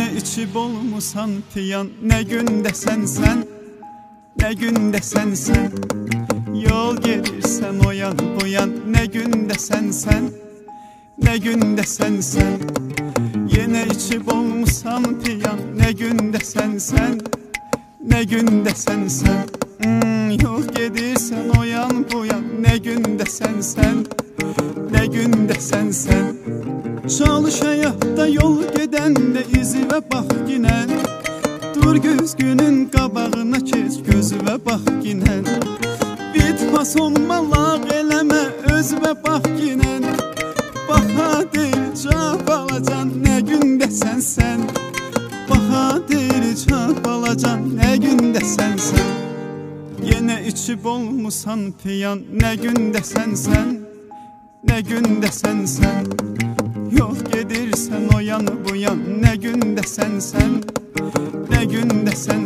Yine içip olmusan piyan, ne günde sen, ne günde sen. Yol gelirsen o yan bu yan, ne günde sen, ne günde sen. Yine içip olmusan piyan, ne günde sen, ne günde sen. Yol gelirsen o yan bu yan, ne günde sen, ne günde sen. Çalış hayatta yol gedende izine bak yine. Dur güzgünün qabağına keç gözüve bak yine. Bitmaz olmalaq eləmə özüve bak yine. Baha deyil cavab alacan, ne günde sen. Baha deyil cavab alacan, ne günde sen. Yine içip olmusan piyan, ne günde sen, ne günde sen. Yol gedirsen o yan bu yan, ne günde sen, ne günde sen.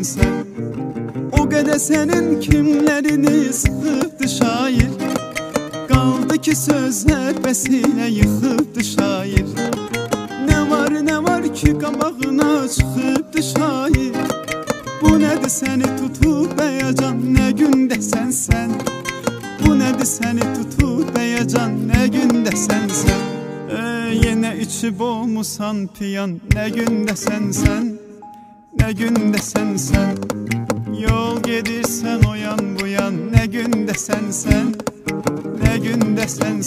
O kadar senin kimlerini sıkıptı şair. Kaldı ki sözler besine yıkıptı şair. Ne var ki qabağına çıkıptı şair. Bu nedir seni tutup beyacan, ne günde sen. Bu nedir seni tutup beyacan, ne günde sen. Yine içip olmusan piyan, ne günde sen, ne günde sen. Yol gedirsen o yan bu yan, ne günde sen, ne günde sen.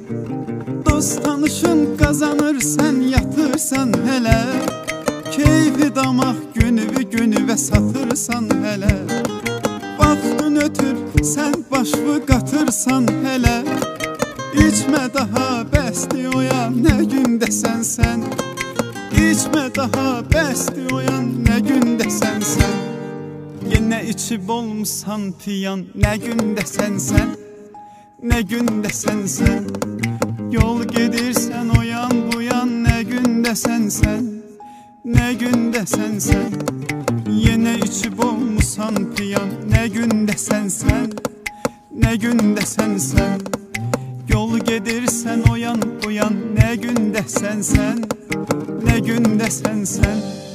Dost tanışın kazanırsan yatırsan hele. Keyfi damaq günüve satırsan hele. Vaxtın ötür sen başvı qatırsan hele. İçme daha bəsdi oyan, ne günde sen. İçme daha bəsdi oyan, ne günde sen. Yine içip olmusan piyan, ne günde sen, ne günde sen. Yol gedirsen o yan bu yan, ne günde sen, ne günde sen. Yine içip olmusan piyan, ne günde sen, ne günde sen. Yol gedirsen o yan bu yan, ne günde sen, ne günde sen.